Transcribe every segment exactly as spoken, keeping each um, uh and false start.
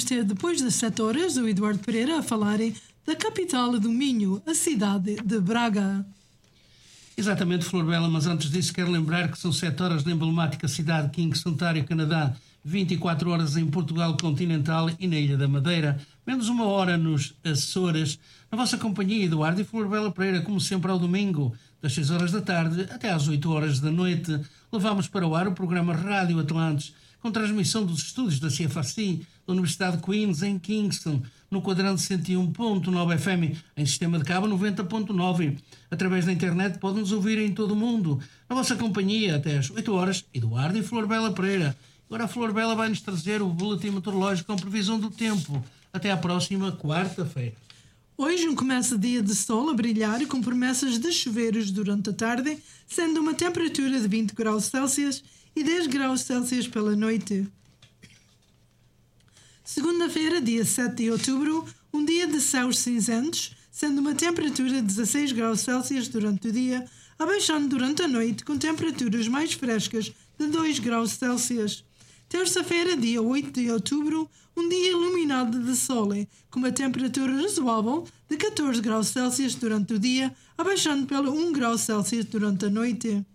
vamos ter, depois das sete horas, o Eduardo Pereira a falar da capital do Minho, a cidade de Braga. Exatamente, Flor Bela, mas antes disso quero lembrar que são sete horas na emblemática cidade de Kingston, Ontário, Canadá, vinte e quatro horas em Portugal continental e na Ilha da Madeira, menos uma hora nos Açores. Na vossa companhia, Eduardo e Flor Bela Pereira, como sempre ao domingo, das seis horas da tarde até às oito horas da noite, levamos para o ar o programa Rádio Atlantes, com transmissão dos estúdios da C F A C, da Universidade de Queens, em Kingston, no quadrante cento e um ponto nove F M, em sistema de cabo noventa ponto nove. Através da internet podem-nos ouvir em todo o mundo. Na vossa companhia, até às oito horas, Eduardo e Flor Bela Pereira. Agora a Flor Bela vai-nos trazer o boletim meteorológico com previsão do tempo. Até à próxima quarta-feira. Hoje um começa dia de sol a brilhar e com promessas de chuveiros durante a tarde, sendo uma temperatura de vinte graus Celsius e dez graus Celsius pela noite. Segunda-feira, dia sete de outubro, um dia de céus cinzentos, sendo uma temperatura de dezasseis graus Celsius durante o dia, abaixando durante a noite com temperaturas mais frescas de dois graus Celsius. Terça-feira, dia oito de outubro, um dia iluminado de sol, com uma temperatura razoável de catorze graus Celsius durante o dia, abaixando pelo um grau Celsius durante a noite.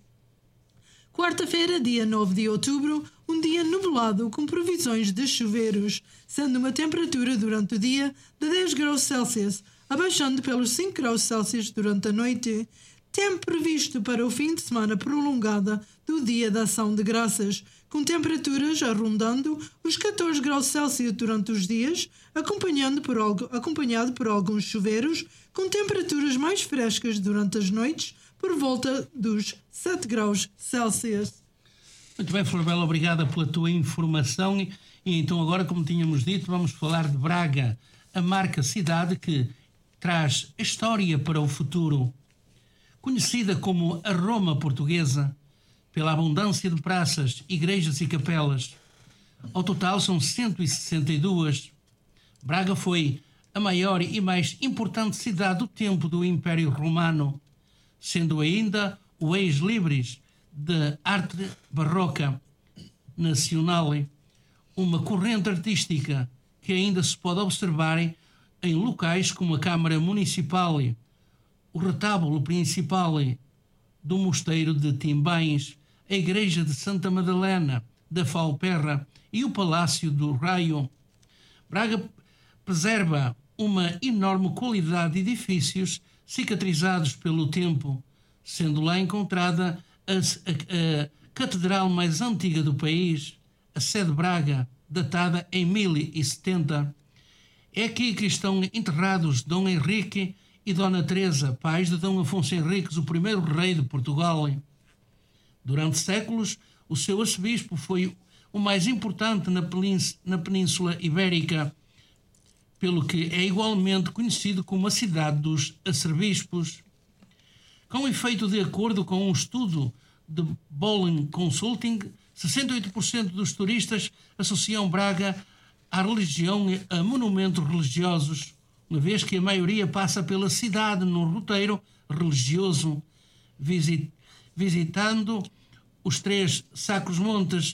Quarta-feira, dia nove de outubro, um dia nublado com previsões de chuveiros, sendo uma temperatura durante o dia de dez graus Celsius, abaixando pelos cinco graus Celsius durante a noite. Tempo previsto para o fim de semana prolongada do Dia da Ação de Graças, com temperaturas arrondando os catorze graus Celsius durante os dias, acompanhando por algo, acompanhado por alguns chuveiros, com temperaturas mais frescas durante as noites, por volta dos sete graus Celsius. Muito bem, Flor Bela, obrigada pela tua informação. E, e então agora, como tínhamos dito, vamos falar de Braga, a marca cidade que traz a história para o futuro. Conhecida como a Roma portuguesa, pela abundância de praças, igrejas e capelas. Ao total são cento e sessenta e duas. Braga foi a maior e mais importante cidade do tempo do Império Romano, sendo ainda o ex-libris da arte barroca nacional, uma corrente artística que ainda se pode observar em locais como a Câmara Municipal, o retábulo principal do Mosteiro de Timbães, a Igreja de Santa Madalena da Falperra e o Palácio do Raio. Braga preserva uma enorme qualidade de edifícios cicatrizados pelo tempo, sendo lá encontrada a, a, a catedral mais antiga do país, a Sé de Braga, datada em mil e setenta. É aqui que estão enterrados Dom Henrique e Dona Teresa, pais de Dom Afonso Henriques, o primeiro rei de Portugal. Durante séculos, o seu arcebispo foi o mais importante na península, na Península Ibérica, pelo que é igualmente conhecido como a cidade dos arcebispos. Com efeito, de acordo com um estudo de Bowling Consulting, sessenta e oito por cento dos turistas associam Braga à religião e a monumentos religiosos, uma vez que a maioria passa pela cidade num roteiro religioso, visit, visitando os três sacros montes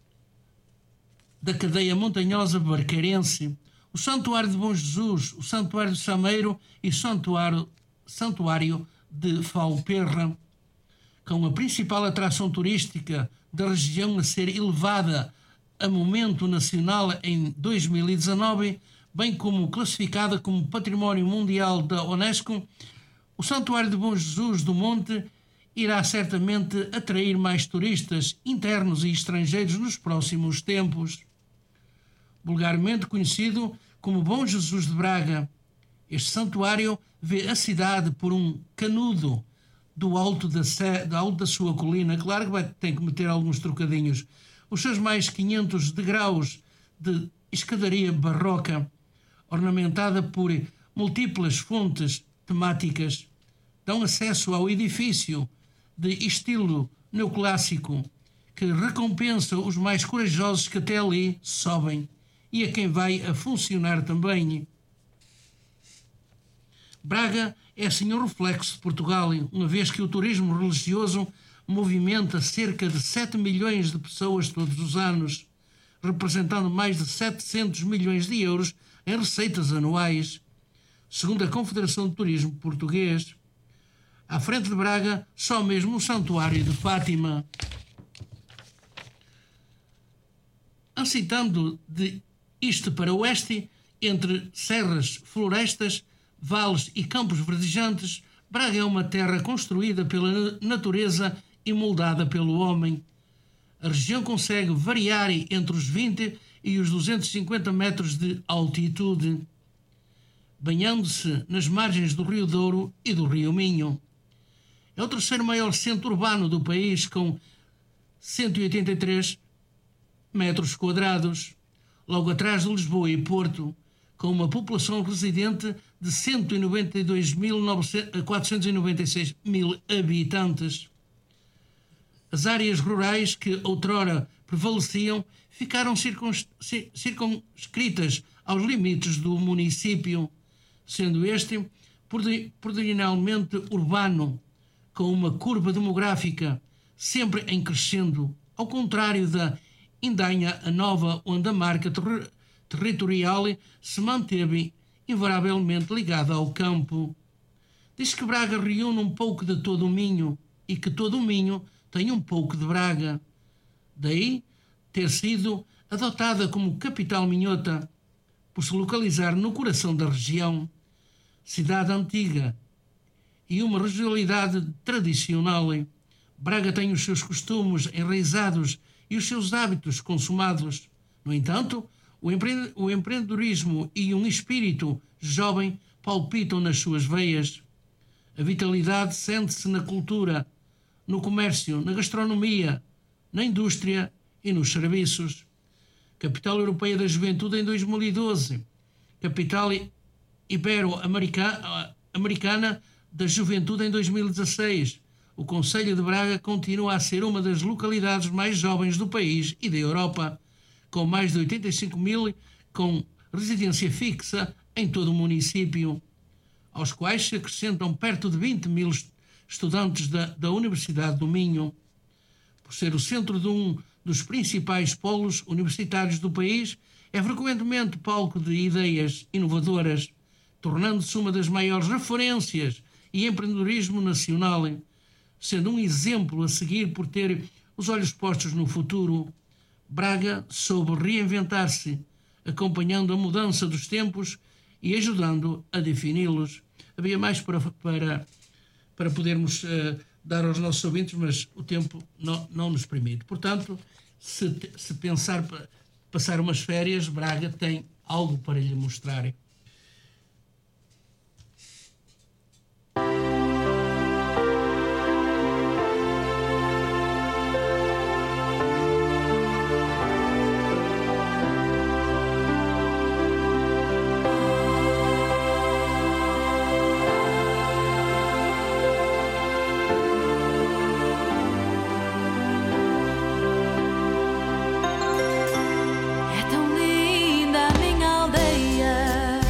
da cadeia montanhosa barqueirense, o Santuário de Bom Jesus, o Santuário de Sameiro e o Santuário, Santuário de Falperra, com a principal atração turística da região a ser elevada a momento nacional em dois mil e dezanove, bem como classificada como Património Mundial da Unesco. O Santuário de Bom Jesus do Monte irá certamente atrair mais turistas internos e estrangeiros nos próximos tempos. Vulgarmente conhecido como Bom Jesus de Braga, este santuário vê a cidade por um canudo do alto da, do alto da sua colina. Claro que vai ter que meter alguns trocadinhos. Os seus mais quinhentos degraus de escadaria barroca, ornamentada por múltiplas fontes temáticas, dão acesso ao edifício de estilo neoclássico, que recompensa os mais corajosos que até ali sobem e a quem vai a funcionar também. Braga é assim um reflexo de Portugal, uma vez que o turismo religioso movimenta cerca de sete milhões de pessoas todos os anos. representando mais de setecentos milhões de euros em receitas anuais. Segundo a Confederação de Turismo Português, à frente de Braga, só mesmo o Santuário de Fátima. Ansitando de este para oeste, entre serras, florestas, vales e campos verdejantes, Braga é uma terra construída pela natureza e moldada pelo homem. A região consegue variar entre os vinte e os duzentos e cinquenta metros de altitude, banhando-se nas margens do Rio Douro e do Rio Minho. É o terceiro maior centro urbano do país, com cento e oitenta e três metros quadrados, logo atrás de Lisboa e Porto, com uma população residente de cento e noventa e dois mil quatrocentos e noventa e seis mil habitantes. As áreas rurais que outrora prevaleciam ficaram circunscritas aos limites do município, sendo este predominantemente urbano, com uma curva demográfica sempre em crescendo, ao contrário da Indanha a Nova, onde a marca ter territorial se manteve invariavelmente ligada ao campo. Diz que Braga reúne um pouco de todo o Minho e que todo o Minho tem um pouco de Braga. Daí ter sido adotada como capital minhota, por se localizar no coração da região, cidade antiga e uma regionalidade tradicional. Braga tem os seus costumes enraizados e os seus hábitos consumados. No entanto, o, empre o empreendedorismo e um espírito jovem palpitam nas suas veias. A vitalidade sente-se na cultura, no comércio, na gastronomia, na indústria e nos serviços. Capital Europeia da Juventude em dois mil e doze. Capital Ibero-Americana da Juventude em dois mil e dezasseis. O concelho de Braga continua a ser uma das localidades mais jovens do país e da Europa, com mais de oitenta e cinco mil com residência fixa em todo o município, aos quais se acrescentam perto de vinte mil estudantes da, da Universidade do Minho. Por ser o centro de um dos principais polos universitários do país, é frequentemente palco de ideias inovadoras, tornando-se uma das maiores referências em empreendedorismo nacional, sendo um exemplo a seguir por ter os olhos postos no futuro. Braga soube reinventar-se, acompanhando a mudança dos tempos e ajudando a defini-los. Havia mais para, para, para podermos uh, dar aos nossos ouvintes, mas o tempo não, não nos permite. Portanto, se, se pensar para passar umas férias, Braga tem algo para lhe mostrar. É tão linda a minha aldeia.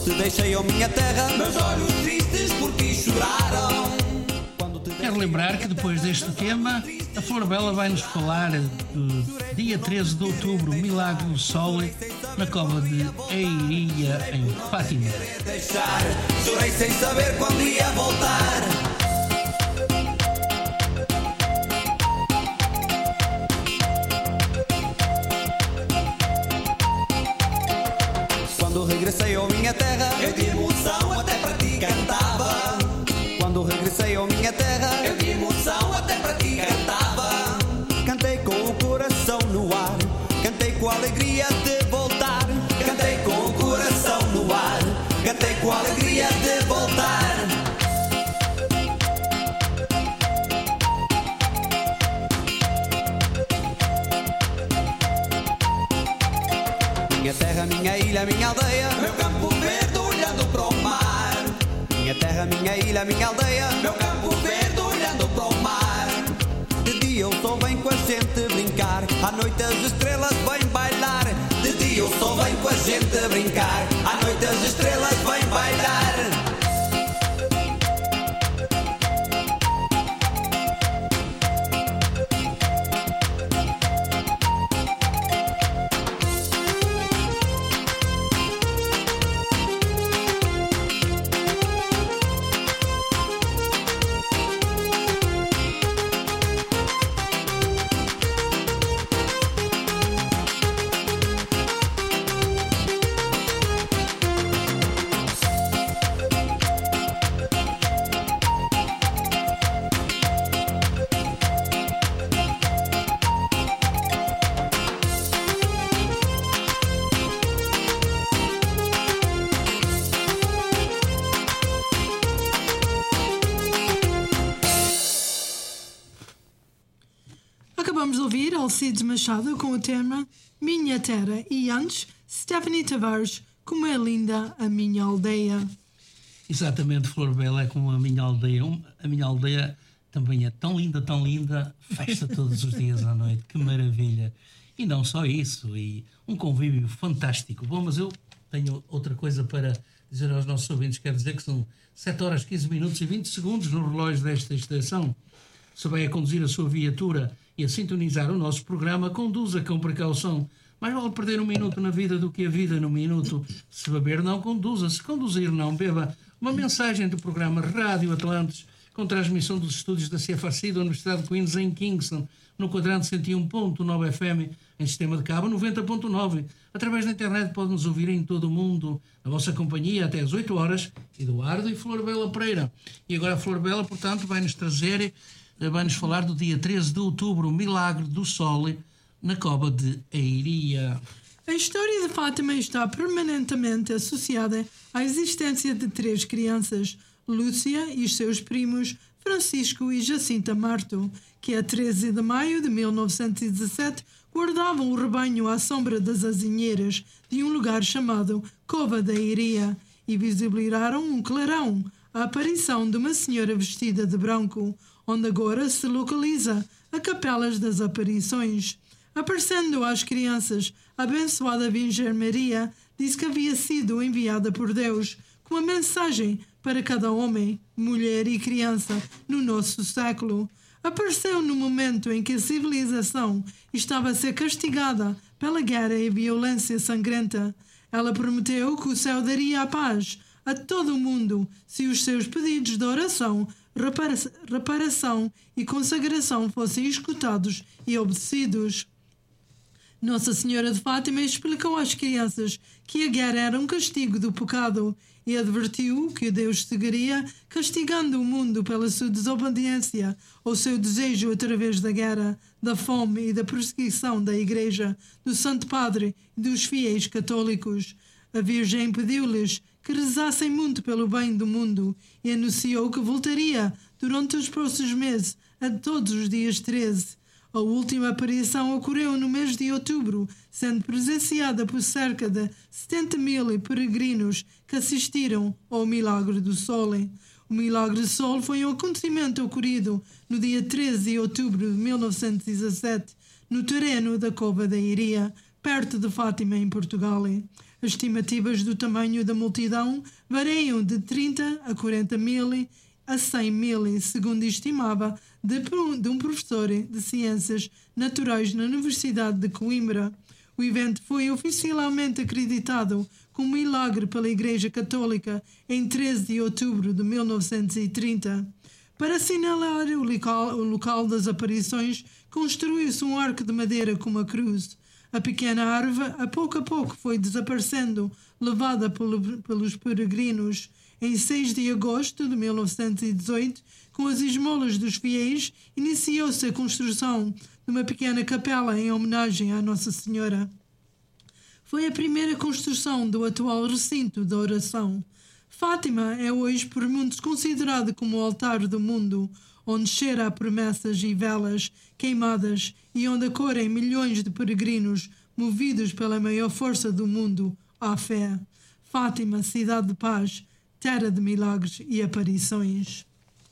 te deixei, oh minha terra, meus olhos tristes por ti choraram. Quero lembrar que depois deste tema, a Flor Bela vai-nos falar do dia treze de outubro, Milagre do Sol, na cova de Eiria, em Fátima. Chorei sem saber quando ia voltar. Quando regressei à minha terra, eu de emoção até para ti cantava. Quando regressei à minha terra, eu de emoção até para ti cantava. Cantei com o coração no ar, cantei com a alegria de voltar. Cantei com o coração no ar, cantei com a alegria de voltar. Minha terra, minha ilha, minha aldeia, meu campo verde olhando para o mar. Minha terra, minha ilha, minha aldeia, meu campo verde olhando para o mar. De dia o sol vem com a gente brincar, à noite as estrelas vêm bailar. De dia o sol vem com a gente brincar, à noite as estrelas vêm bailar. Acabamos de ouvir Alcides Machado com o tema Minha Terra e antes Stephanie Tavares, Como é Linda a Minha Aldeia. Exatamente, Flor Bela é como a minha aldeia. A minha aldeia também é tão linda, tão linda, festa todos os dias à noite, que maravilha. E não só isso, e um convívio fantástico. Bom, mas eu tenho outra coisa para dizer aos nossos ouvintes, quero dizer que são sete horas, quinze minutos e vinte segundos no relógio desta estação. Se vai a conduzir a sua viatura e a sintonizar o nosso programa, conduza com precaução. Mais vale perder um minuto na vida do que a vida num minuto. Se beber, não conduza. Se conduzir, não beba. Uma mensagem do programa Rádio Atlantis, com transmissão dos estúdios da C F A C da Universidade de Queens em Kingston, no quadrante cento e um ponto nove F M, em sistema de cabo noventa ponto nove. Através da internet pode nos ouvir em todo o mundo. A vossa companhia até às oito horas. Eduardo e Flor Bela Pereira. E agora a Flor Bela, portanto, vai-nos trazer... vai-nos falar do dia treze de outubro, o Milagre do Sol, na cova de Eiria. A história de Fátima está permanentemente associada à existência de três crianças, Lúcia e os seus primos Francisco e Jacinta Marto, que a treze de maio de mil novecentos e dezassete guardavam o rebanho à sombra das azinheiras de um lugar chamado Cova da Eiria e visibilizaram um clarão, a aparição de uma senhora vestida de branco, onde agora se localiza a Capelas das Aparições. Aparecendo às crianças, a abençoada Virgem Maria disse que havia sido enviada por Deus com uma mensagem para cada homem, mulher e criança no nosso século. Apareceu no momento em que a civilização estava a ser castigada pela guerra e violência sangrenta. Ela prometeu que o céu daria a paz a todo o mundo se os seus pedidos de oração, repara- reparação e consagração fossem escutados e obedecidos. Nossa Senhora de Fátima explicou às crianças que a guerra era um castigo do pecado e advertiu que Deus seguiria castigando o mundo pela sua desobediência ou seu desejo através da guerra, da fome e da perseguição da Igreja, do Santo Padre e dos fiéis católicos. A Virgem pediu-lhes que rezassem muito pelo bem do mundo e anunciou que voltaria durante os próximos meses, a todos os dias treze. A última aparição ocorreu no mês de outubro, sendo presenciada por cerca de setenta mil peregrinos que assistiram ao Milagre do Sol. O Milagre do Sol foi um acontecimento ocorrido no dia treze de outubro de mil novecentos e dezassete, no terreno da Cova da Eiria, perto de Fátima, em Portugal. As estimativas do tamanho da multidão variam de trinta a quarenta mil a cem mil, segundo estimava de, de um professor de Ciências Naturais na Universidade de Coimbra. O evento foi oficialmente acreditado como milagre pela Igreja Católica em treze de outubro de mil novecentos e trinta. Para assinalar o local, o local das aparições, construiu-se um arco de madeira com uma cruz. A pequena árvore, a pouco a pouco, foi desaparecendo, levada pelo, pelos peregrinos. Em seis de agosto de mil novecentos e dezoito, com as esmolas dos fiéis, iniciou-se a construção de uma pequena capela em homenagem à Nossa Senhora. Foi a primeira construção do atual recinto da oração. Fátima é hoje por muitos considerado como o altar do mundo, onde cheira a promessas e velas queimadas e onde acorrem milhões de peregrinos movidos pela maior força do mundo, a fé. Fátima, cidade de paz, terra de milagres e aparições.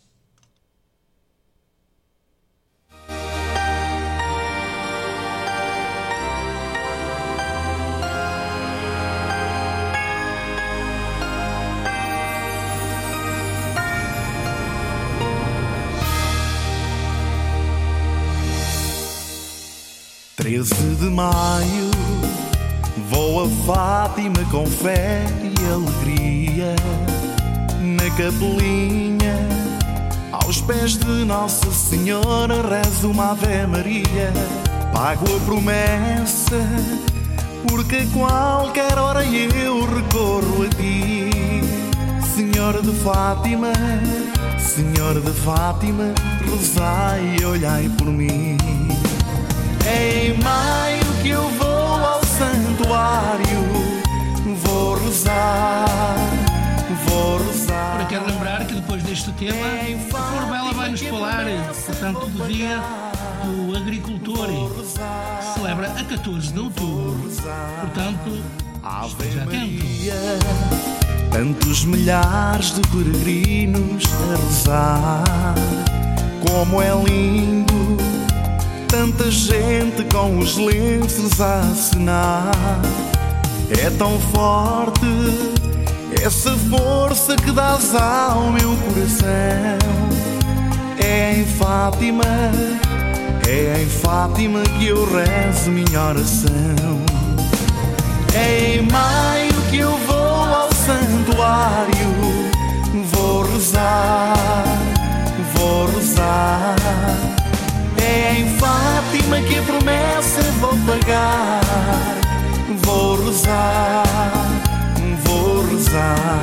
treze de maio, vou a Fátima com fé e alegria, na capelinha, aos pés de Nossa Senhora, rezo uma Ave Maria. Pago a promessa, porque a qualquer hora eu recorro a ti. Senhora de Fátima, Senhora de Fátima, rezai e olhai por mim. É em maio que eu vou ao santuário, vou rezar, vou rezar. Ora, quero lembrar que depois deste tema, a Flor Bela vai nos falar, portanto, do dia do agricultor, que se celebra a catorze de outubro. Portanto, esteja atento. Tantos milhares de peregrinos a rezar, como é lindo. Tanta gente com os lenços a acenar. É tão forte essa força que dás ao meu coração. É em Fátima, é em Fátima que eu rezo minha oração. É em maio que eu vou ao santuário, vou rezar, vou rezar. É em Fátima que a promessa vou pagar. Vou rezar, vou rezar.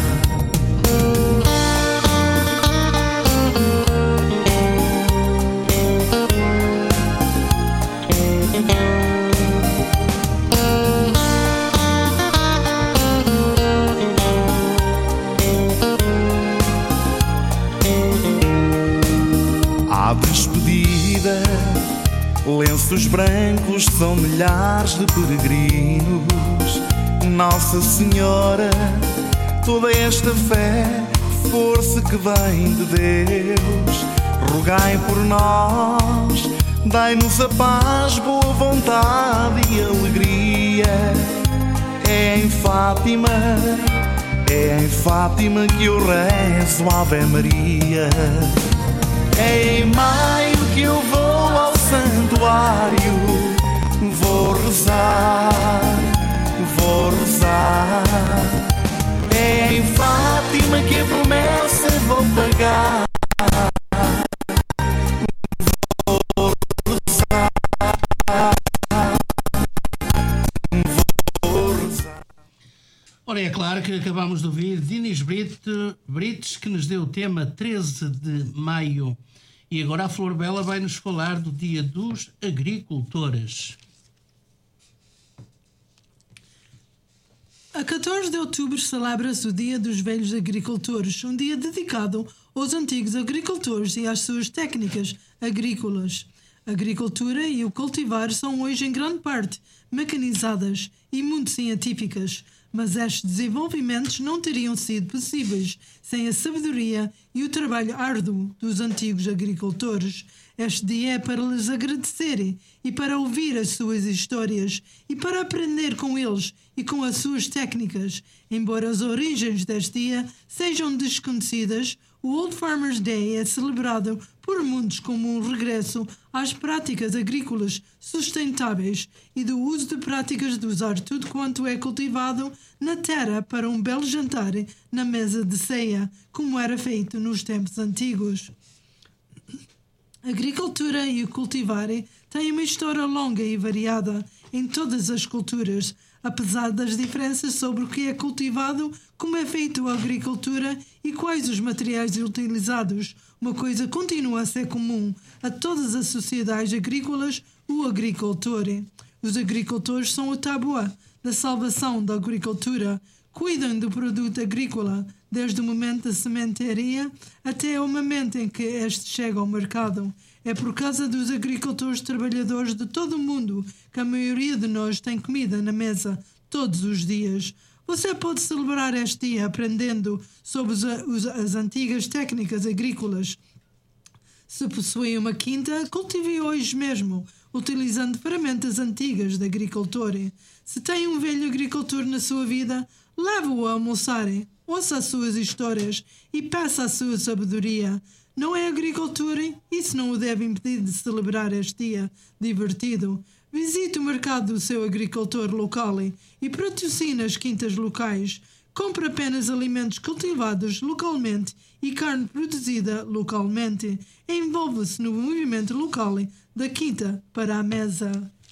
À despedida, lenços brancos, são milhares de peregrinos. Nossa Senhora, toda esta fé, força que vem de Deus, rogai por nós, dai-nos a paz, boa vontade e alegria. É em Fátima, é em Fátima que eu rezo Ave Maria. É em maio que eu vou ao santuário, vou rezar, vou rezar. É em Fátima que a promessa vou pagar. Vou rezar, vou rezar. Ora, é claro que acabamos de ouvir Dinis Brites, que nos deu o tema treze de maio. E agora a Flor Bela vai nos falar do Dia dos Agricultores. A catorze de outubro celebra-se o Dia dos Velhos Agricultores, um dia dedicado aos antigos agricultores e às suas técnicas agrícolas. A agricultura e o cultivar são hoje em grande parte mecanizadas e muito científicas, Mas estes desenvolvimentos não teriam sido possíveis sem a sabedoria e o trabalho árduo dos antigos agricultores. Este dia é para lhes agradecer e para ouvir as suas histórias e para aprender com eles e com as suas técnicas. Embora as origens deste dia sejam desconhecidas, o Old Farmers' Day é celebrado por muitos como um regresso às práticas agrícolas sustentáveis e do uso de práticas de usar tudo quanto é cultivado na terra para um belo jantar na mesa de ceia, como era feito nos tempos antigos. A agricultura e o cultivar têm uma história longa e variada em todas as culturas, apesar das diferenças sobre o que é cultivado, como é feito a agricultura e quais os materiais utilizados. Uma coisa continua a ser comum a todas as sociedades agrícolas: o agricultor. Os agricultores são o tabuá da salvação da agricultura. Cuidam do produto agrícola desde o momento da sementeria até o momento em que este chega ao mercado. É por causa dos agricultores trabalhadores de todo o mundo que a maioria de nós tem comida na mesa todos os dias. Você pode celebrar este dia aprendendo sobre os, os, as antigas técnicas agrícolas. Se possui uma quinta, cultive hoje mesmo, utilizando ferramentas antigas de agricultor. Se tem um velho agricultor na sua vida, leve-o a almoçar, ouça as suas histórias e peça a sua sabedoria. Não é agricultura, isso não o deve impedir de celebrar este dia divertido. Visite o mercado do seu agricultor local e patrocine as quintas locais. Compre apenas alimentos cultivados localmente e carne produzida localmente. Envolva-se no movimento local da quinta para a mesa.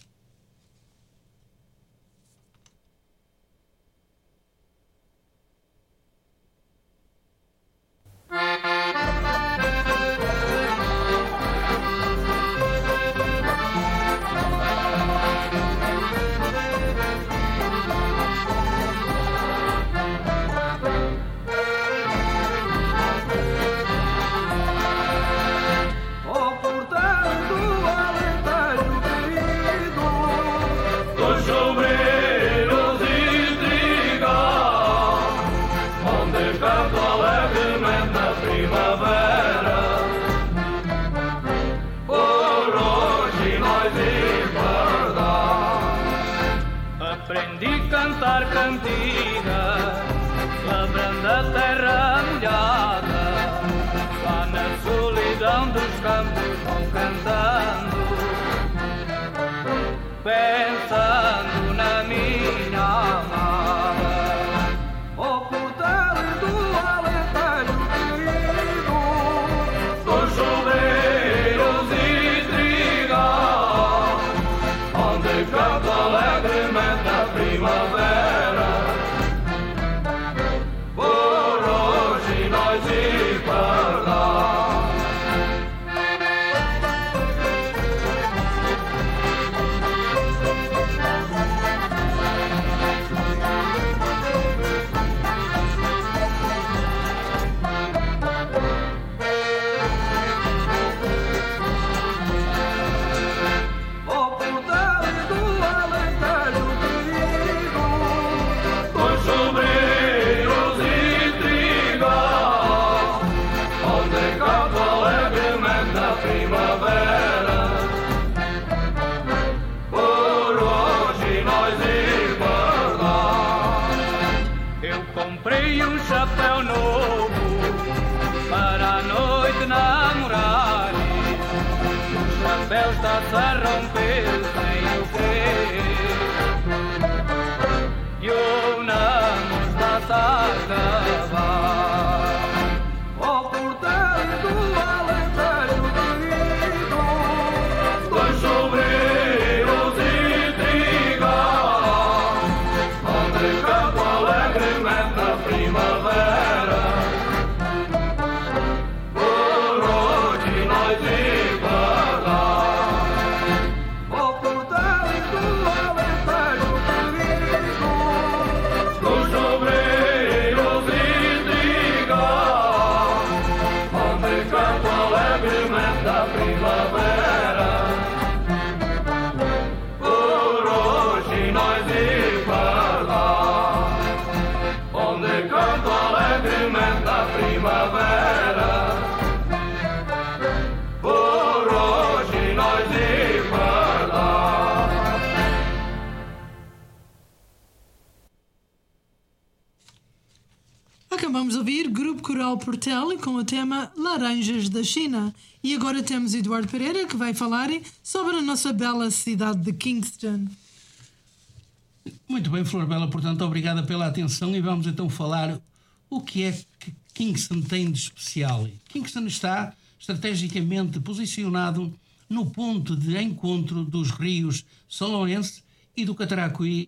Aprendi a cantar cantigas, lavrando a terra molhada. Lá na solidão dos campos vão cantando, pensando na minha amada. O portal do Alentejo querido, dos chuveiros e trigal, onde canto alegremente a primavera. Por hoje nós e pardal. Comprei um chapéu novo para a noite namorar. O chapéu está-se a romper sem eu querer, e o namoro está-se a acabar. O portal do Alentejo querido, dois sobreiros e trigal, onde canto alegremente a primavera. Por hoje nós e pardal. Acabamos de ouvir Grupo Coral Portel com o tema Laranjas da China. E agora temos Eduardo Pereira que vai falar sobre a nossa bela cidade de Kingston. Muito bem, Flor Bela, portanto, obrigada pela atenção e vamos então falar o que é que Kingston tem de especial. Kingston está estrategicamente posicionado no ponto de encontro dos rios São Lourenço e do Cataracuí,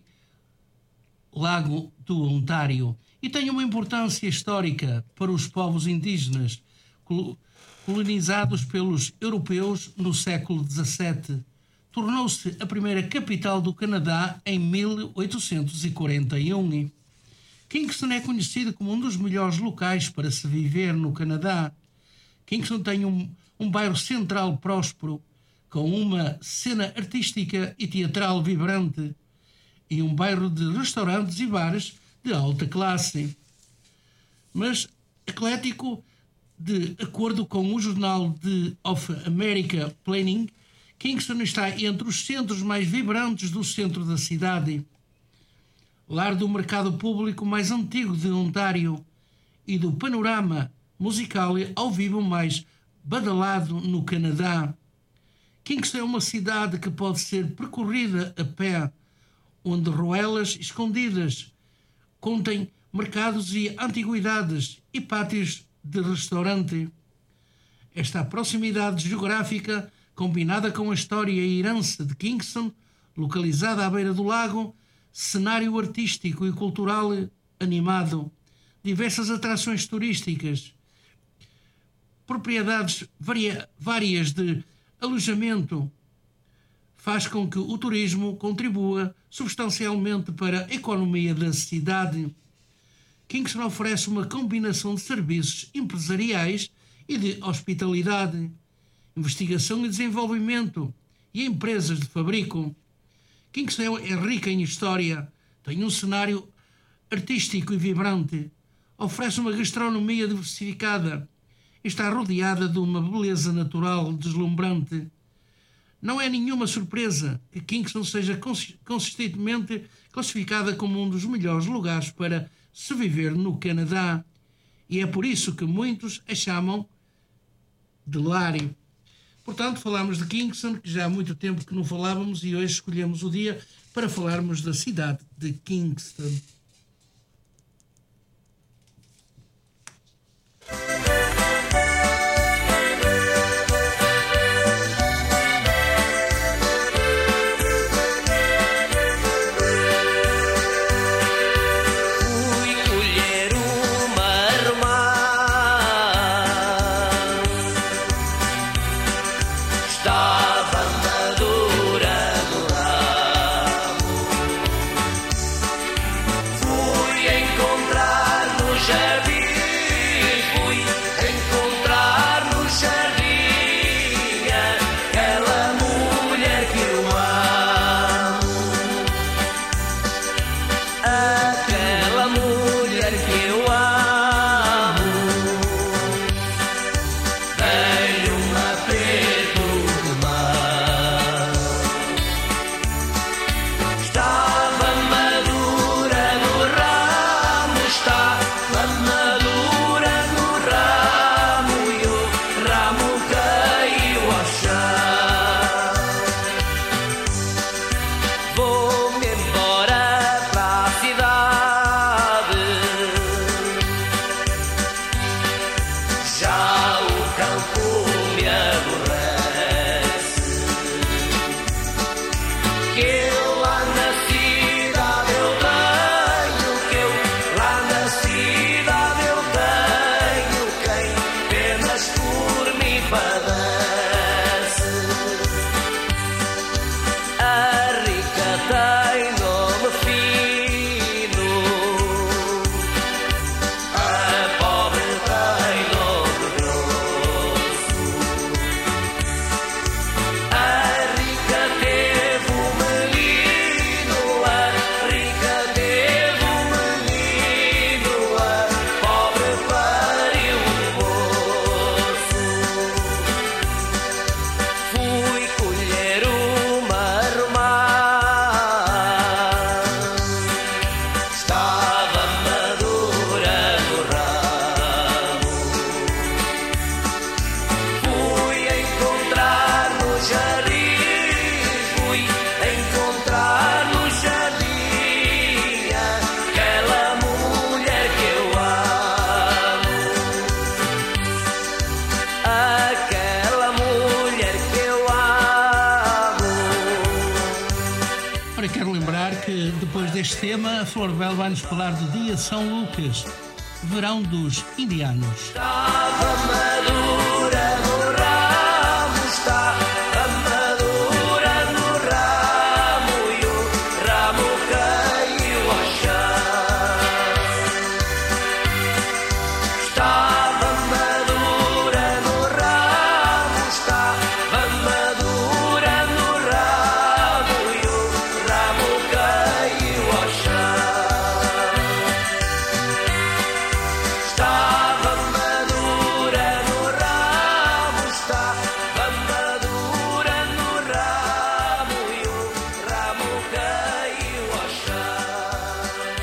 Lago do Ontário, e tem uma importância histórica para os povos indígenas colonizados pelos europeus no século dezassete. Tornou-se a primeira capital do Canadá em mil oitocentos e quarenta e um. Kingston é conhecido como um dos melhores locais para se viver no Canadá. Kingston tem um, um bairro central próspero, com uma cena artística e teatral vibrante, e um bairro de restaurantes e bares de alta classe. Mas eclético, de acordo com o Jornal de of America Planning, Kingston está entre os centros mais vibrantes do centro da cidade, lar do mercado público mais antigo de Ontário e do panorama musical ao vivo mais badalado no Canadá. Kingston é uma cidade que pode ser percorrida a pé, onde ruelas escondidas contêm mercados e antiguidades e pátios de restaurante. Esta proximidade geográfica, combinada com a história e herança de Kingston, localizada à beira do lago, cenário artístico e cultural animado, diversas atrações turísticas, propriedades varia, várias de alojamento, faz com que o turismo contribua substancialmente para a economia da cidade. Kingston oferece uma combinação de serviços empresariais e de hospitalidade, investigação e desenvolvimento e empresas de fabrico. Kingston é rica em história, tem um cenário artístico e vibrante, oferece uma gastronomia diversificada e está rodeada de uma beleza natural deslumbrante. Não é nenhuma surpresa que Kingston seja consistentemente classificada como um dos melhores lugares para se viver no Canadá, e é por isso que muitos a chamam de lar. Portanto, falámos de Kingston, que já há muito tempo que não falávamos, e hoje escolhemos o dia para falarmos da cidade de Kingston. Estava madura no ramo. Ora, quero lembrar que depois deste tema, a Flor Bela vai-nos falar do dia São Lucas, verão dos indianos. Estava madura no ramo, está a madura no ramo e o ramo caiu ao chão. Estava madura no ramo, estava madura no ramo e o ramo caiu ao chão. Estava madura no ramo, estava madura no ramo e o ramo caiu ao chão.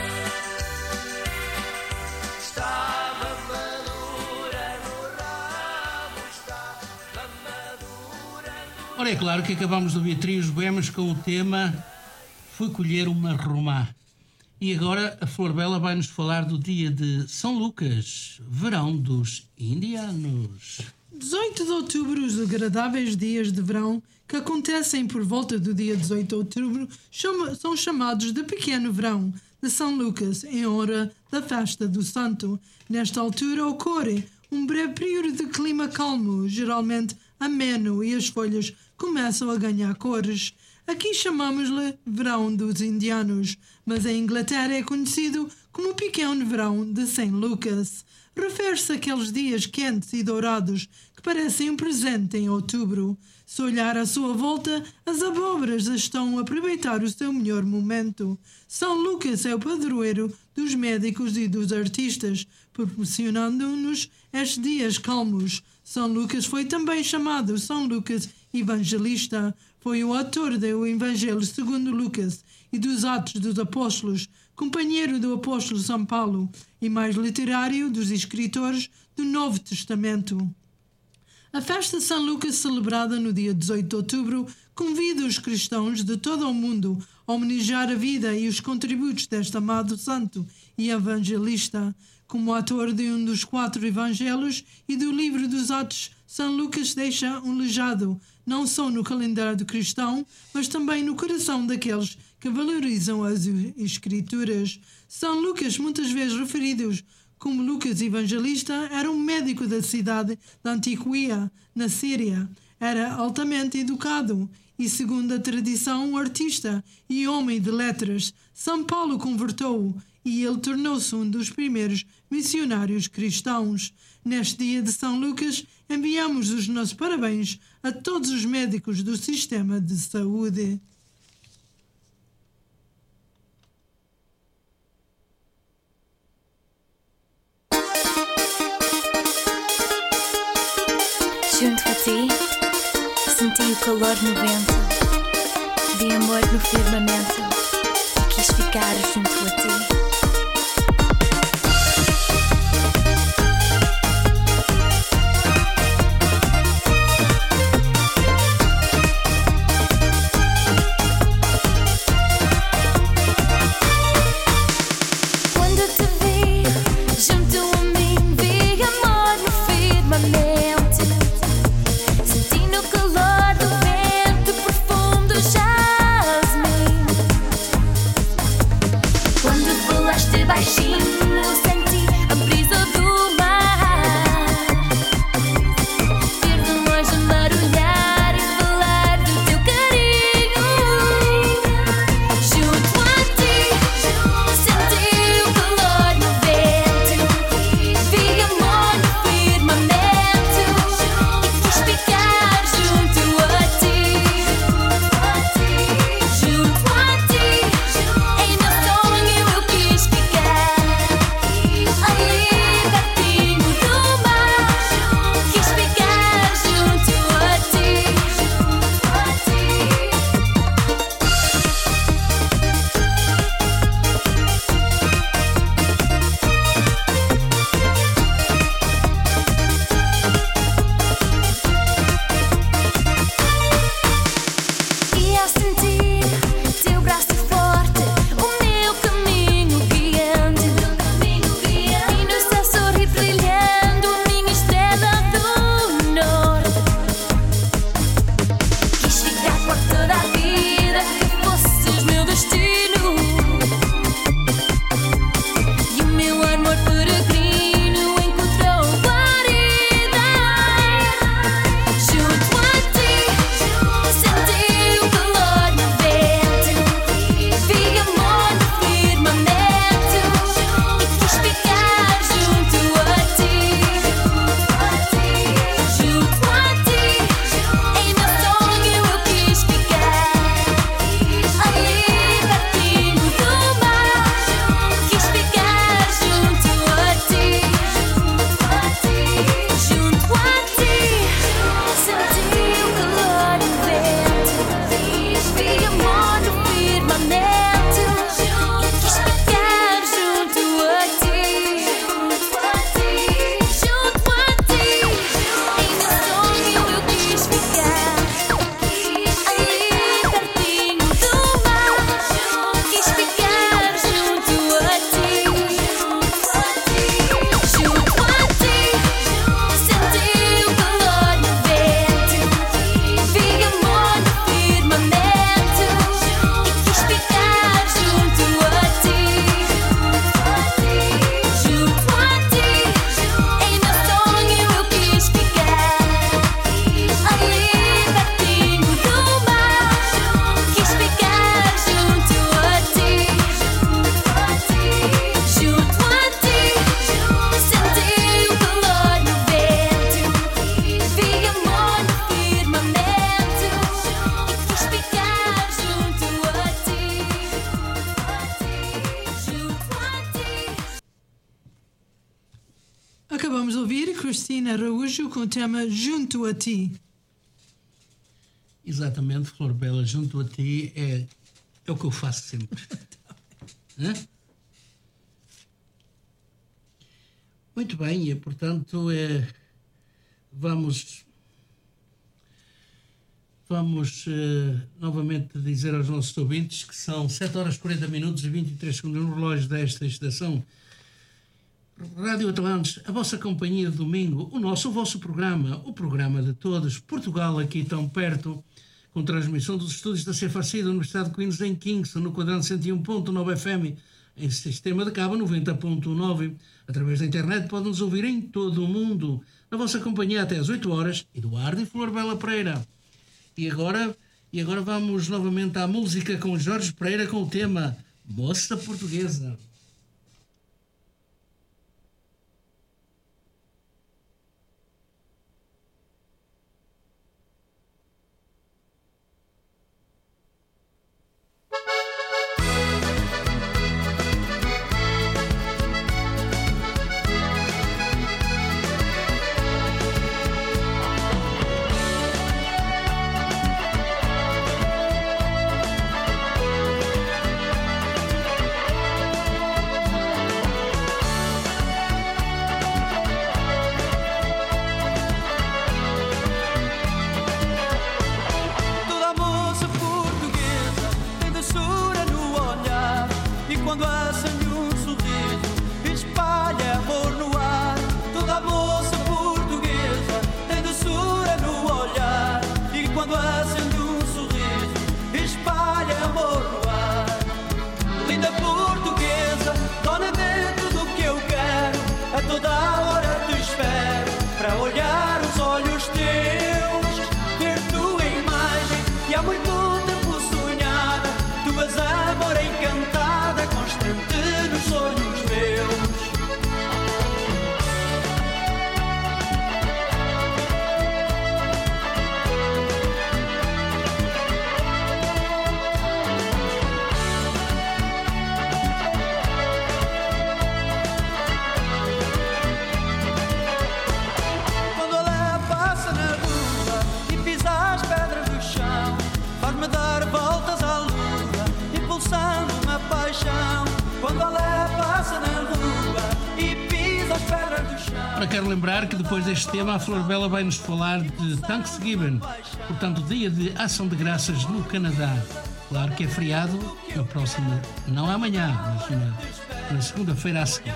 Estava madura no ramo, estava madura no... Ora, é claro que acabamos de ouvir Trios Boêmios com o tema Fui Colher uma Romã. E agora a Flor Bela vai-nos falar do dia de São Lucas, verão dos indianos. dezoito de outubro, os agradáveis dias de verão que acontecem por volta do dia dezoito de outubro chama- são chamados de Pequeno Verão de São Lucas, em honra da festa do Santo. Nesta altura ocorre um breve período de clima calmo, geralmente ameno, e as folhas começam a ganhar cores. Aqui chamamos-lhe Verão dos Indianos, mas em Inglaterra é conhecido como Pequeno Verão de Saint Lucas. Refere-se àqueles dias quentes e dourados que parecem um presente em outubro. Se olhar à sua volta, as abóboras estão a aproveitar o seu melhor momento. São Lucas é o padroeiro dos médicos e dos artistas, proporcionando-nos estes dias calmos. São Lucas foi também chamado São Lucas Evangelista. Foi o autor do Evangelho segundo Lucas e dos Atos dos Apóstolos, companheiro do apóstolo São Paulo e mais literário dos escritores do Novo Testamento. A festa de São Lucas, celebrada no dia dezoito de outubro, convida os cristãos de todo o mundo a homenagear a vida e os contributos deste amado santo e evangelista. Como autor de um dos quatro evangelhos e do livro dos Atos, São Lucas deixa um legado, não só no calendário cristão, mas também no coração daqueles que valorizam as Escrituras. São Lucas, muitas vezes referidos como Lucas Evangelista, era um médico da cidade de Antiquia, na Síria. Era altamente educado e, segundo a tradição, um artista e homem de letras. São Paulo converteu-o e ele tornou-se um dos primeiros missionários cristãos. Neste dia de São Lucas, enviamos os nossos parabéns a todos os médicos do sistema de saúde. Junto a ti, senti o calor no vento, vi amor no firmamento e quis ficar junto a ti. Quando acabamos de ouvir Cristina Araújo com o tema Junto a Ti. Exatamente, Flor Bela, junto a ti é, é o que eu faço sempre. Hã? Muito bem, e portanto é, vamos, vamos uh, novamente dizer aos nossos ouvintes que são sete horas e quarenta minutos e vinte e três segundos no relógio desta estação. Rádio Atlantes, a vossa companhia de domingo, o nosso, o vosso programa, o programa de todos, Portugal aqui tão perto, com transmissão dos estúdios da Cefacid, da Universidade de Queens em Kingston, no quadrante cento e um ponto nove F M, em sistema de cabo noventa ponto nove. Através da internet podem-nos ouvir em todo o mundo. Na vossa companhia até às oito horas, Eduardo e Flor Bela Pereira. E agora, e agora vamos novamente à música com Jorge Pereira com o tema Moça Portuguesa. Quero lembrar que depois deste tema a Flor Bela vai nos falar de Thanksgiving, portanto Dia de Ação de Graças no Canadá. Claro que é feriado na próxima, não amanhã, mas na, na segunda-feira a seguir.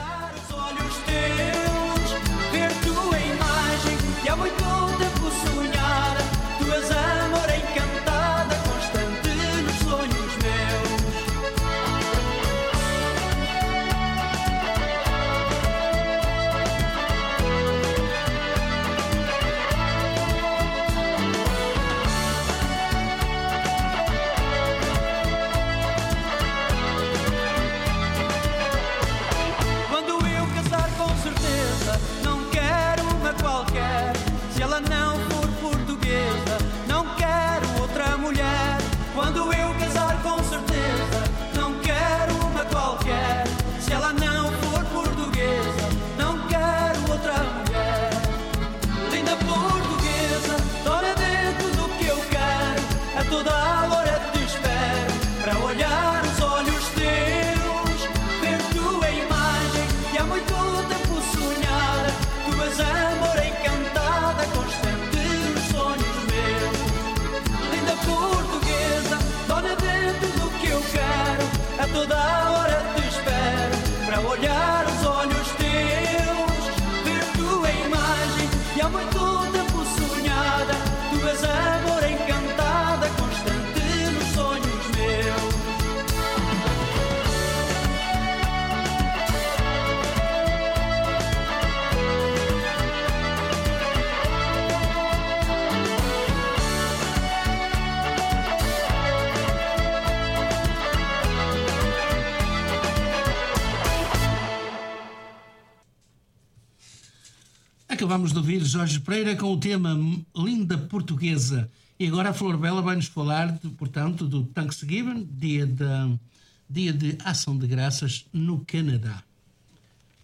Acabamos de ouvir Jorge Pereira com o tema Linda Portuguesa. E agora a Flor Bela vai-nos falar, de, portanto, do Thanksgiving, dia de, dia de Ação de Graças no Canadá.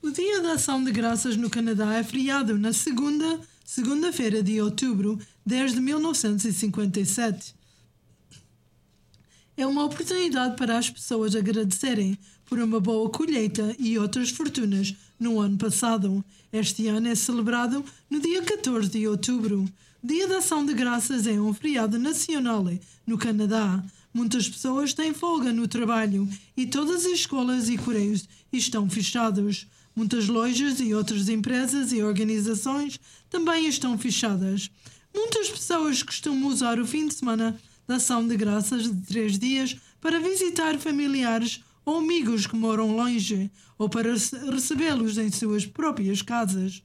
O Dia da Ação de Graças no Canadá é feriado na segunda, segunda-feira de outubro, desde mil novecentos e cinquenta e sete. É uma oportunidade para as pessoas agradecerem por uma boa colheita e outras fortunas no ano passado. Este ano é celebrado no dia catorze de outubro. O Dia da Ação de Graças é um feriado nacional no Canadá. Muitas pessoas têm folga no trabalho e todas as escolas e correios estão fechados. Muitas lojas e outras empresas e organizações também estão fechadas. Muitas pessoas costumam usar o fim de semana da Ação de Graças de três dias para visitar familiares ou amigos que moram longe ou para recebê-los em suas próprias casas.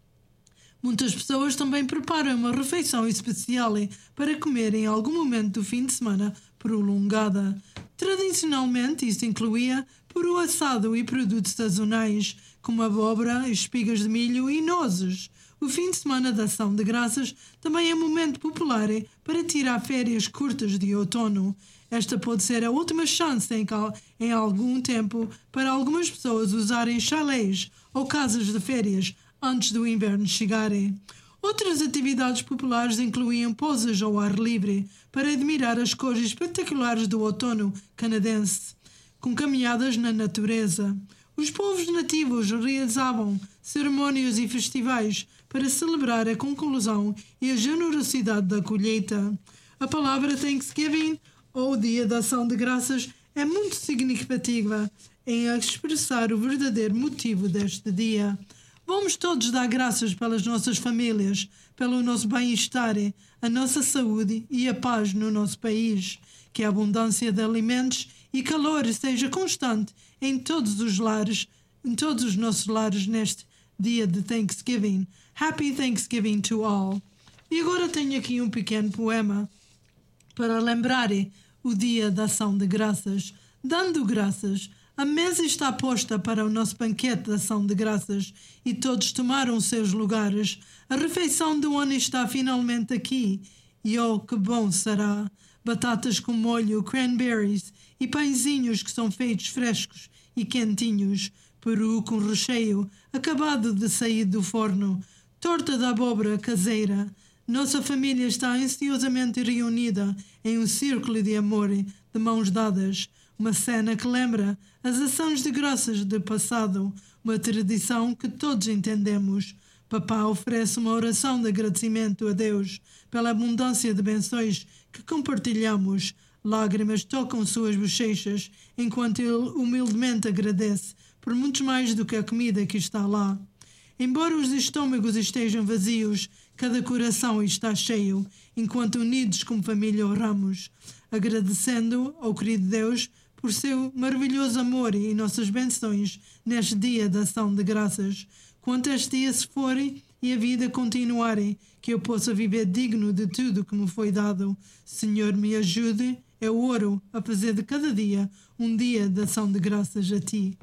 Muitas pessoas também preparam uma refeição especial para comer em algum momento do fim de semana prolongada. Tradicionalmente, isso incluía peru assado e produtos sazonais, como abóbora, espigas de milho e nozes. O fim de semana da Ação de Graças também é um momento popular para tirar férias curtas de outono. Esta pode ser a última chance em, em algum tempo para algumas pessoas usarem chalés ou casas de férias antes do inverno chegar. Outras atividades populares incluíam pousas ao ar livre para admirar as cores espetaculares do outono canadense, com caminhadas na natureza. Os povos nativos realizavam cerimônias e festivais para celebrar a conclusão e a generosidade da colheita. A palavra Thanksgiving, ou Dia da Ação de Graças, é muito significativa em expressar o verdadeiro motivo deste dia. Vamos todos dar graças pelas nossas famílias, pelo nosso bem-estar, a nossa saúde e a paz no nosso país. Que a abundância de alimentos e calor seja constante em todos os lares, em todos os nossos lares neste dia de Thanksgiving. Happy Thanksgiving to all. E agora tenho aqui um pequeno poema para lembrar o Dia da Ação de Graças. Dando graças, a mesa está posta para o nosso banquete de ação de graças e todos tomaram seus lugares. A refeição do ano está finalmente aqui e oh, que bom será! Batatas com molho, cranberries e pãezinhos que são feitos frescos e quentinhos, peru com recheio acabado de sair do forno, torta de abóbora caseira. Nossa família está ansiosamente reunida em um círculo de amor, de mãos dadas. Uma cena que lembra as ações de graças do passado, uma tradição que todos entendemos. Papá oferece uma oração de agradecimento a Deus pela abundância de bênçãos que compartilhamos. Lágrimas tocam suas bochechas enquanto ele humildemente agradece por muito mais do que a comida que está lá. Embora os estômagos estejam vazios, cada coração está cheio, enquanto unidos como família oramos, agradecendo ao querido Deus por seu maravilhoso amor e nossas bênçãos neste dia da ação de graças. Quanto este dia se for e a vida continuar, que eu possa viver digno de tudo que me foi dado. Senhor, me ajude, eu oro a fazer de cada dia um dia de ação de graças a Ti.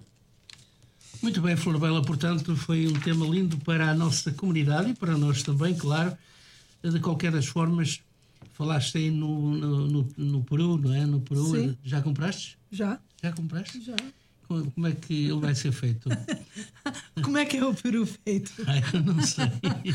Muito bem, Flor Bela, portanto, foi um tema lindo para a nossa comunidade e para nós também, claro. De qualquer das formas, falaste aí no, no, no, no Peru, não é? No Peru, Sim. Já compraste? Já. Já compraste? Já. Como, como é que ele vai ser feito? Como é que é o peru feito? Ai, eu não sei.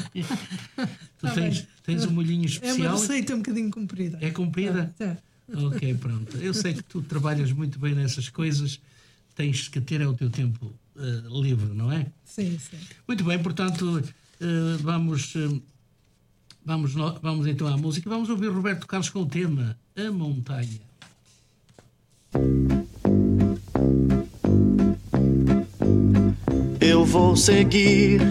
Tu Tá tens, bem. tens um molhinho É especial? uma receita um bocadinho comprida. É comprida? É, é. Ok, pronto. Eu sei que tu trabalhas muito bem nessas coisas. Tens que ter o teu tempo uh, livre, não é? Sim, sim. Muito bem, portanto, uh, vamos, uh, vamos, no, vamos então à música. Vamos ouvir Roberto Carlos com o tema A Montanha. Eu vou seguir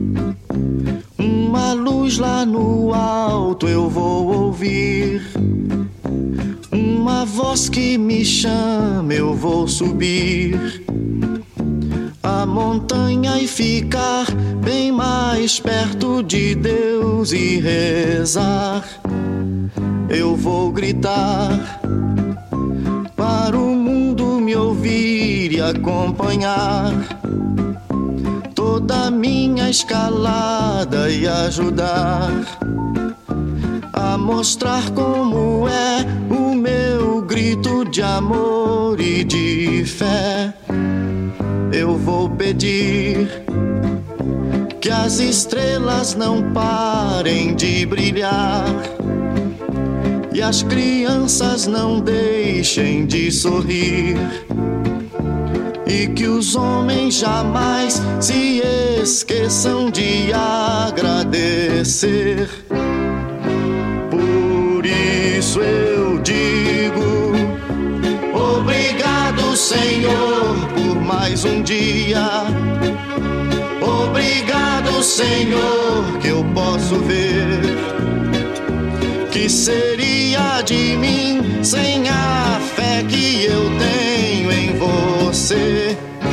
uma luz lá no alto, eu vou ouvir uma voz que me chama, eu vou subir a montanha e ficar bem mais perto de Deus e rezar. Eu vou gritar para o mundo me ouvir e acompanhar toda a minha escalada e ajudar a mostrar como é o meu grito de amor e de fé. eu vou pedir que as estrelas não parem de brilhar e as crianças não deixem de sorrir, e que os homens jamais se esqueçam de agradecer. Por isso eu digo: obrigado, Senhor, por mais um dia. Obrigado, Senhor, que eu posso ver. Que seria de mim sem a fé que eu tenho em você?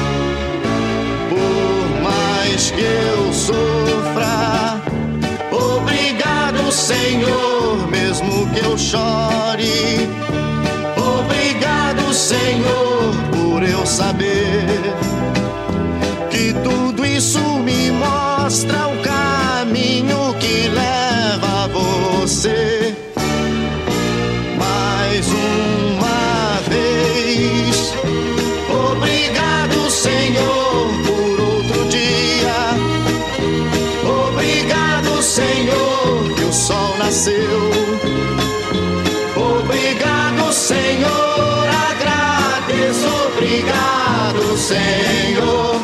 Por mais que eu sofra, obrigado, Senhor, mesmo que eu chore. Obrigado, Senhor, por eu saber que tudo isso me mostra o caminho que leva a você. Mais uma vez, obrigado, Senhor, por outro dia. Obrigado, Senhor, que o sol nasceu. Obrigado, Senhor, agradeço. Obrigado, Senhor.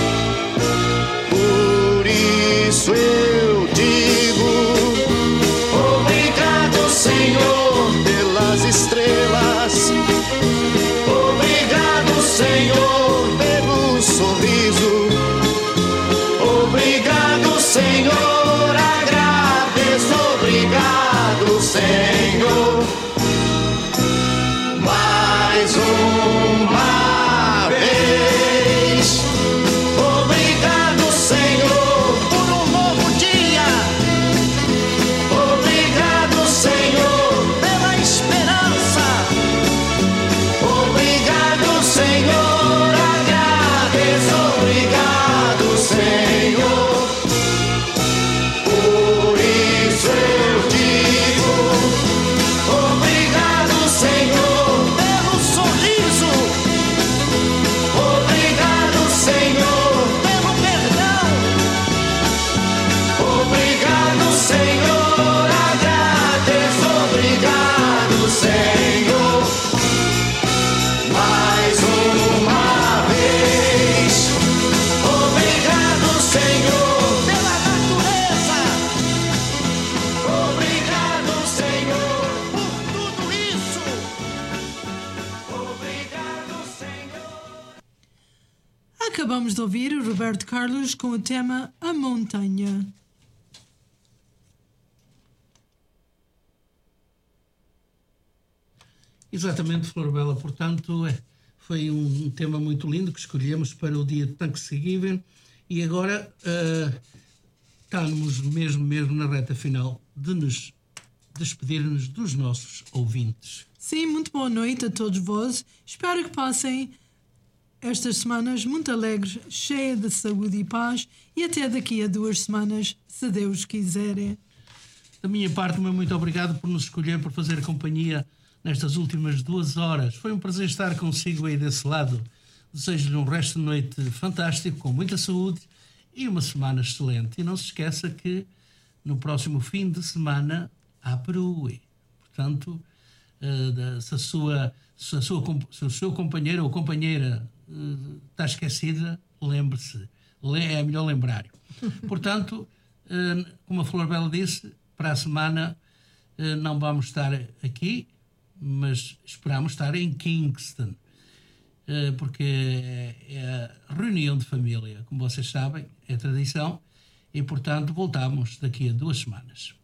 Por isso eu digo: obrigado, Senhor, pelas estrelas. Obrigado, Senhor, pelo sorriso. Obrigado, Senhor, agradeço. Obrigado, Senhor. Mais uma vez, obrigado, Senhor, por um novo dia. Obrigado, Senhor, pela esperança. Obrigado, Senhor, agradeço. Obrigado, Senhor. Por isso eu digo: obrigado, Senhor, pelo sorriso. Obrigado, Senhor, pelo perdão. Obrigado, Senhor, agradeço. Obrigado, Senhor. Mais uma vez, obrigado, Senhor, pela natureza. Obrigado, Senhor, por tudo isso. Obrigado, Senhor. Acabamos de ouvir o Roberto Carlos com o tema A Montanha. Exatamente, Flor Bela. Portanto, é, foi um, um tema muito lindo que escolhemos para o dia de Thanksgiving, e agora uh, estamos mesmo, mesmo na reta final de nos despedir-nos dos nossos ouvintes. Sim, muito boa noite a todos vós. Espero que passem estas semanas muito alegres, cheias de saúde e paz, e até daqui a duas semanas, se Deus quiser. Da minha parte, meu muito obrigado por nos escolher, por fazer companhia nestas últimas duas horas. Foi um prazer estar consigo aí desse lado. Desejo-lhe um resto de noite fantástico, com muita saúde e uma semana excelente. E não se esqueça que no próximo fim de semana há Peru. Portanto, uh, se, a sua, se, a sua, se o seu companheiro ou companheira uh, está esquecida, lembre-se. É melhor lembrar. Portanto, uh, como a Flor Bela disse, para a semana uh, não vamos estar aqui, mas esperamos estar em Kingston, porque é a reunião de família, como vocês sabem, é tradição, e portanto voltamos daqui a duas semanas.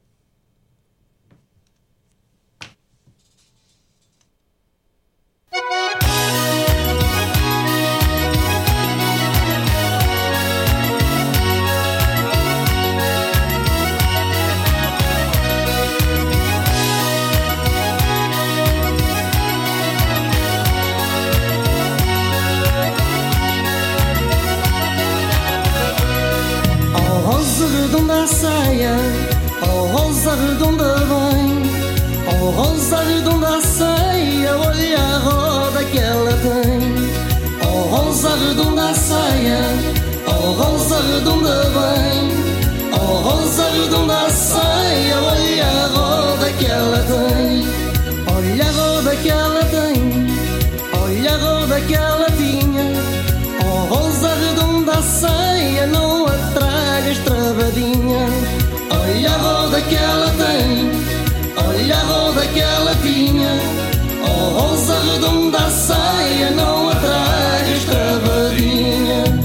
Saia, oh rosa redonda vem, oh rosa redonda saia, olha a roda que ela tem, oh rosa redonda redonda a saia, oh rosa redonda bem, oh rosa redonda a saia, olha a roda que ela tem, olha a roda que ela tem, olha a roda que ela tinha, oh rosa redonda a saia, não a tragas travadinha, olha a roda que ela tem, olha a roda que ela tinha, oh rosa redonda a saia, não a tragas travadinha.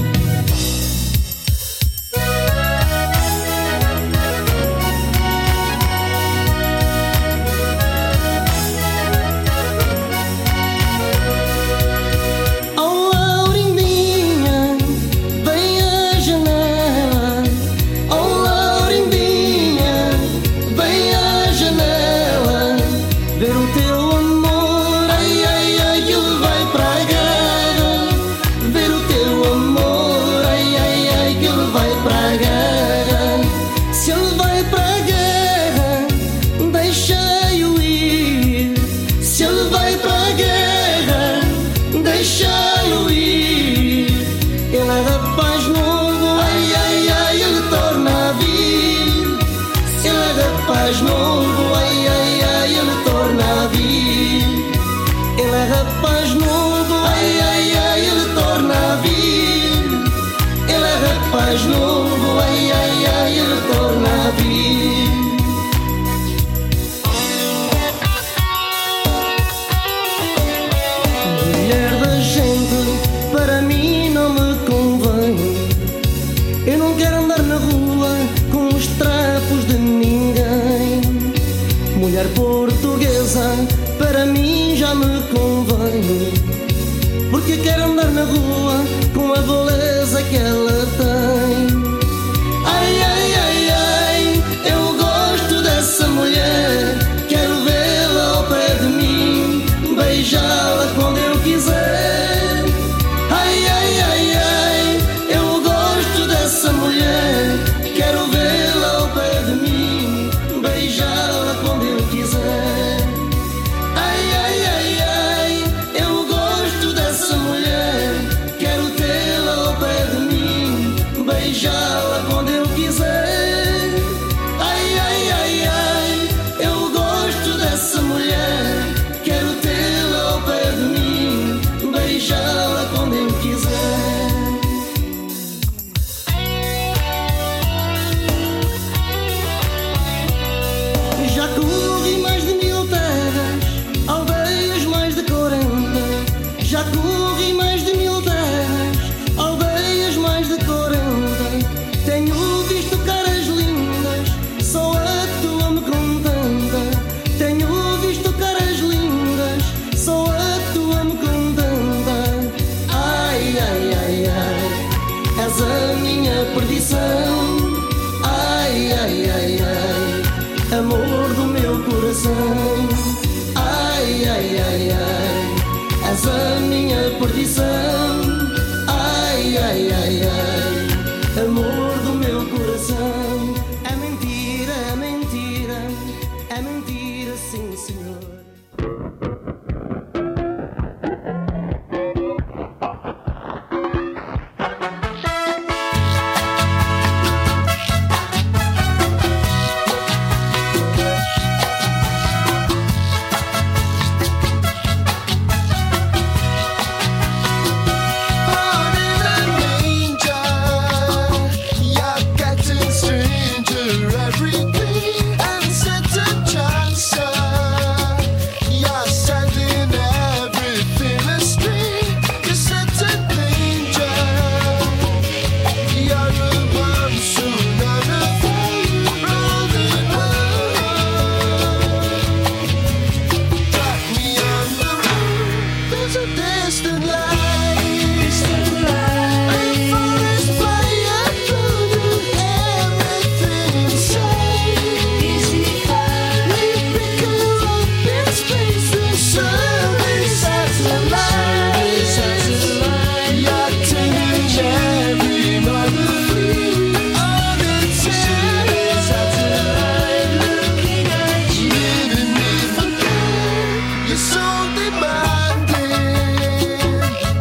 Rapaz novo, ai, ai, ai, ele torna a vir. Mulher da gente, para mim não me convém. Eu não quero andar na rua com os trapos de ninguém. Mulher portuguesa, para mim já me convém. Porque quero andar na rua com a beleza que ela tem. Ai, ai, ai, ai, eu gosto dessa mulher. Quero vê-la ao pé de mim, beijá-la quando eu quiser. Ai, ai, ai, ai, eu gosto dessa mulher. Quero vê-la ao pé de mim, beijá-la quando eu quiser. Ai, ai, ai, ai, eu gosto dessa mulher. Quero tê-la ao pé de mim, beijá-la quando eu quiser. Ai, ai, ai, ai, eu gosto dessa mulher. Quero tê-la ao pé de mim, beijá-la quando eu quiser. Já corri mais de mil terras, aldeias mais de quarenta. Já corri mais de mil terras, aldeias mais de quarenta. Tenho visto caras lindas, só a tua me contenta. Tenho visto caras lindas, só a tua me contenta. Ai, ai, ai, ai, és a minha perdição. Ai, ai, ai, ai, amor do meu coração. Ai, ai, ai, ai, és a minha perdição. Ai, ai, ai, ai, amor do meu coração. É mentira, é mentira, é mentira, sim, senhor. Distant light.